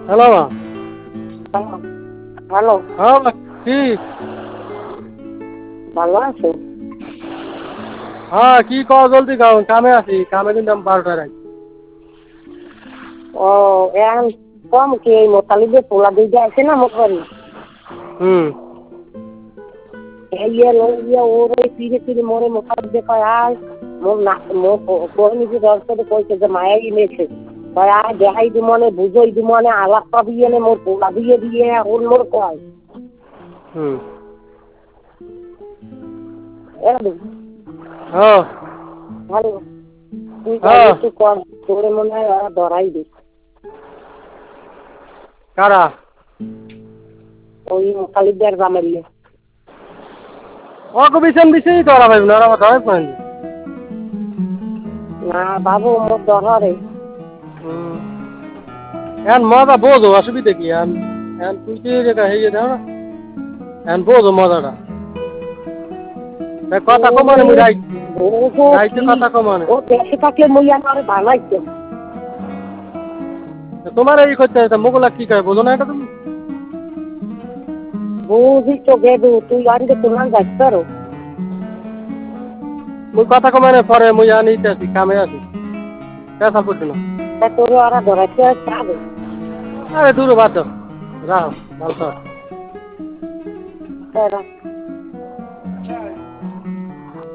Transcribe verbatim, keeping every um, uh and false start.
Hello মা। Hello, হ্যাঁ মা, কি? ভালো আছো? হ্যাঁ, কি কও জলদি কও, কামে আছি, কামে কিন্তু আমি বারোটায় আছি। ও এখন কম কি এই মোতালিবে পোলা দুইটা আছে না মোট বাড়ি হুম। এই ইয়ে লই ইয়ে ওর ওই ফিরে ফিরে মোরে মোতালিবে কয় আয় মোর না মোর কোন নিজে দশ করে কইছে যে মায়াই নেছে কয় আয় দেখাই দি মনে বুঝই দি মনে আলাপ পাবি এনে মোর পোলা দিয়ে দিয়ে ওর মোর কয় হুম। এরকম হ্যাঁ। ভালো তুই যাই হ্যাঁ। একটু কর তোরে মনে হয় ওরা ধরাই দি কারা? ওই মোতালিবের জামাইলে ওকে বিছান বিছেই ধরা পাইব না, ওরা ধরাই পাইনি। না বাবু মোর ধরে হুম। এখন মজা বোঝো, অসুবিধা কি? এখন এখন তুই কি রেখা হয়ে যাও না, এখন বোঝো মজাটা। তা কথা কমানে মুই রাই রাইতে কথা কমানে। ও দেশে থাকলে মই আমার বানাইতো তোমার এই করতে হয়, মোগলা কি কয় বোঝো না এটা তুমি? বুঝি তো গেদু তুই আনতে তোমার যাইতে পারো মুই কথা কমানে পরে মুই আনিতে আছি, কামে আছি, পেশা করছি না। তা তোর ওরা ধরাইতে পারবে আরে দূর বাদ দাও, রাহো ভালো থাকো। তারা